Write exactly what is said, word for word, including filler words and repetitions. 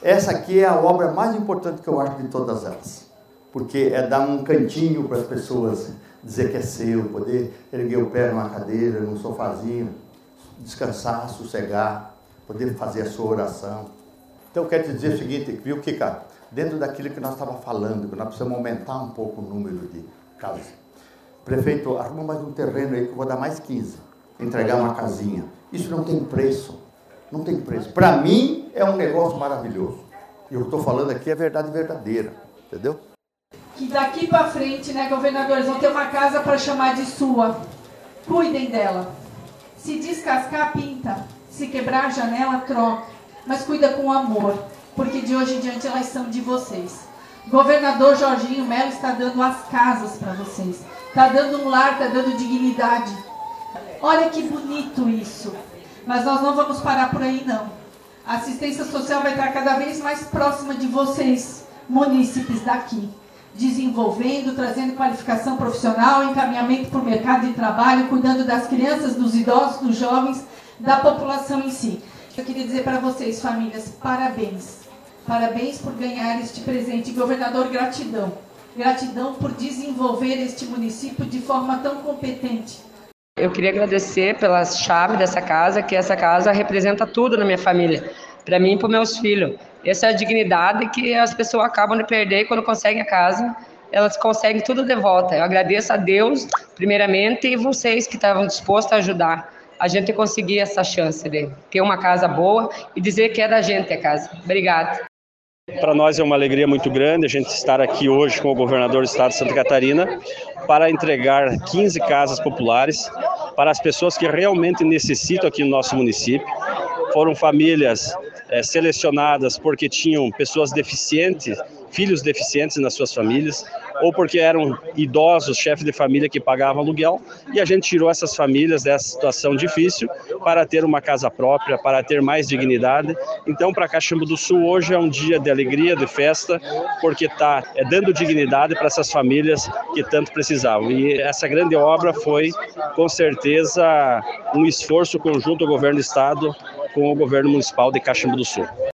Essa aqui é a obra mais importante que eu acho de todas elas, porque é dar um cantinho para as pessoas, dizer que é seu, poder erguer o pé numa cadeira, num sofazinho, descansar, sossegar, poder fazer a sua oração. Então eu quero te dizer o seguinte, viu, Kika? Dentro daquilo que nós estávamos falando, que nós precisamos aumentar um pouco o número de casas. Prefeito, arruma mais um terreno aí que eu vou dar mais quinze, entregar uma casinha. Isso não tem preço, não tem preço. Para mim é um negócio maravilhoso. E eu estou falando aqui é verdade verdadeira, entendeu? Que daqui para frente, né, governadores, vão ter uma casa para chamar de sua. Cuidem dela. Se descascar, pinta. Se quebrar a janela, troca. Mas cuida com amor, porque de hoje em diante elas são de vocês. Governador Jorginho Melo está dando as casas para vocês. Está dando um lar, está dando dignidade. Olha que bonito isso. Mas nós não vamos parar por aí, não. A assistência social vai estar cada vez mais próxima de vocês, munícipes daqui. Desenvolvendo, trazendo qualificação profissional, encaminhamento para o mercado de trabalho, cuidando das crianças, dos idosos, dos jovens, da população em si. Eu queria dizer para vocês, famílias, parabéns. Parabéns por ganhar este presente. Governador, gratidão. Gratidão por desenvolver este município de forma tão competente. Eu queria agradecer pela chave dessa casa, que essa casa representa tudo na minha família, para mim e para os meus filhos. Essa é a dignidade que as pessoas acabam de perder quando conseguem a casa, elas conseguem tudo de volta. Eu agradeço a Deus, primeiramente, e vocês que estavam dispostos a ajudar a gente a conseguir essa chance de ter uma casa boa e dizer que é da gente a casa. Obrigada. Para nós é uma alegria muito grande a gente estar aqui hoje com o governador do estado de Santa Catarina para entregar quinze casas populares para as pessoas que realmente necessitam aqui no nosso município. Foram famílias é, selecionadas porque tinham pessoas deficientes, filhos deficientes nas suas famílias, ou porque eram idosos, chefes de família que pagavam aluguel, e a gente tirou essas famílias dessa situação difícil para ter uma casa própria, para ter mais dignidade. Então, para Caxambu do Sul, hoje é um dia de alegria, de festa, porque está é, dando dignidade para essas famílias que tanto precisavam. E essa grande obra foi, com certeza, um esforço conjunto do governo do estado com o governo municipal de Caxambu do Sul.